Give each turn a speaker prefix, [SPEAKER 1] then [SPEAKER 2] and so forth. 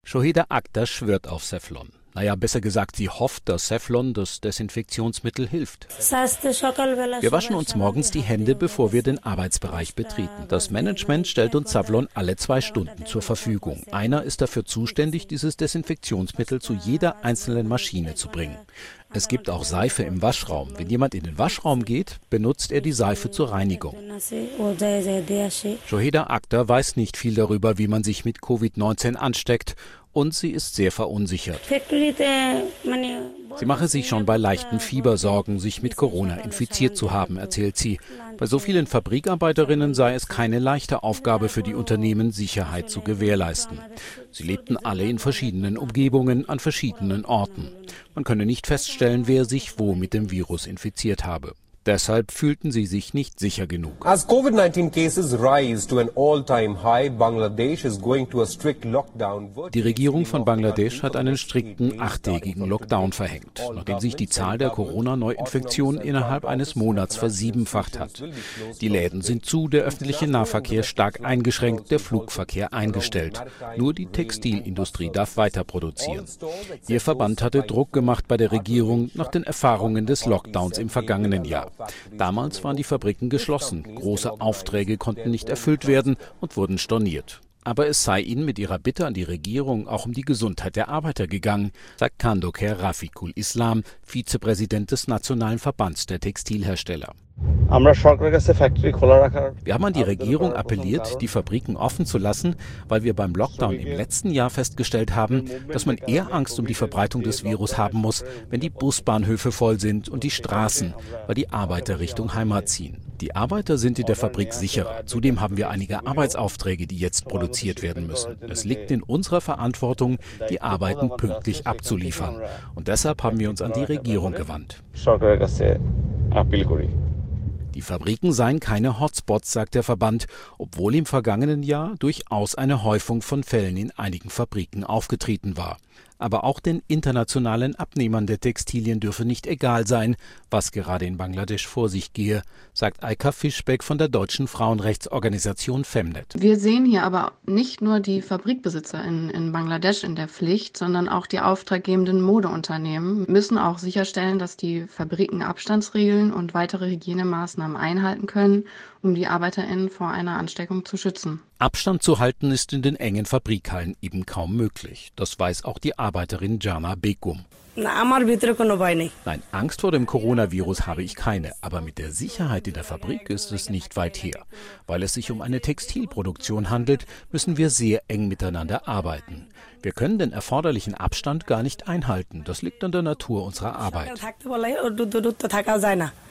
[SPEAKER 1] Shohida Akhtar schwört auf Cephalon. Naja, besser gesagt, sie hofft, dass Cephalon, das Desinfektionsmittel, hilft. Wir waschen uns morgens die Hände, bevor wir den Arbeitsbereich betreten. Das Management stellt uns Cephalon alle 2 Stunden zur Verfügung. Einer ist dafür zuständig, dieses Desinfektionsmittel zu jeder einzelnen Maschine zu bringen. Es gibt auch Seife im Waschraum. Wenn jemand in den Waschraum geht, benutzt er die Seife zur Reinigung. Shohida Akhtar weiß nicht viel darüber, wie man sich mit Covid-19 ansteckt. Und sie ist sehr verunsichert. Sie mache sich schon bei leichten Fieber Sorgen, sich mit Corona infiziert zu haben, erzählt sie. Bei so vielen Fabrikarbeiterinnen sei es keine leichte Aufgabe für die Unternehmen, Sicherheit zu gewährleisten. Sie lebten alle in verschiedenen Umgebungen, an verschiedenen Orten. Man könne nicht feststellen, wer sich wo mit dem Virus infiziert habe. Deshalb fühlten sie sich nicht sicher genug.
[SPEAKER 2] As COVID-19 cases rise to an all-time high, Bangladesh is going to a strict lockdown.
[SPEAKER 1] Die Regierung von Bangladesch hat einen strikten 8-tägigen Lockdown verhängt, nachdem sich die Zahl der Corona-Neuinfektionen innerhalb eines Monats versiebenfacht hat. Die Läden sind zu, der öffentliche Nahverkehr stark eingeschränkt, der Flugverkehr eingestellt. Nur die Textilindustrie darf weiter produzieren. Ihr Verband hatte Druck gemacht bei der Regierung nach den Erfahrungen des Lockdowns im vergangenen Jahr. Damals waren die Fabriken geschlossen, große Aufträge konnten nicht erfüllt werden und wurden storniert. Aber es sei ihnen mit ihrer Bitte an die Regierung auch um die Gesundheit der Arbeiter gegangen, sagt Khandoker Rafiqul Islam, Vizepräsident des Nationalen Verbands der Textilhersteller. Wir haben an die Regierung appelliert, die Fabriken offen zu lassen, weil wir beim Lockdown im letzten Jahr festgestellt haben, dass man eher Angst um die Verbreitung des Virus haben muss, wenn die Busbahnhöfe voll sind und die Straßen, weil die Arbeiter Richtung Heimat ziehen. Die Arbeiter sind in der Fabrik sicherer. Zudem haben wir einige Arbeitsaufträge, die jetzt produziert werden müssen. Es liegt in unserer Verantwortung, die Arbeiten pünktlich abzuliefern. Und deshalb haben wir uns an die Regierung gewandt. Die Fabriken seien keine Hotspots, sagt der Verband, obwohl im vergangenen Jahr durchaus eine Häufung von Fällen in einigen Fabriken aufgetreten war. Aber auch den internationalen Abnehmern der Textilien dürfe nicht egal sein, was gerade in Bangladesch vor sich gehe, sagt Eika Fischbeck von der deutschen Frauenrechtsorganisation Femnet.
[SPEAKER 3] Wir sehen hier aber nicht nur die Fabrikbesitzer in Bangladesch in der Pflicht, sondern auch die auftraggebenden Modeunternehmen müssen auch sicherstellen, dass die Fabriken Abstandsregeln und weitere Hygienemaßnahmen einhalten können, um die ArbeiterInnen vor einer Ansteckung zu schützen.
[SPEAKER 1] Abstand zu halten ist in den engen Fabrikhallen eben kaum möglich. Das weiß auch die Arbeiterin Jana Begum. Nein, Angst vor dem Coronavirus habe ich keine, aber mit der Sicherheit in der Fabrik ist es nicht weit her. Weil es sich um eine Textilproduktion handelt, müssen wir sehr eng miteinander arbeiten. Wir können den erforderlichen Abstand gar nicht einhalten. Das liegt an der Natur unserer Arbeit.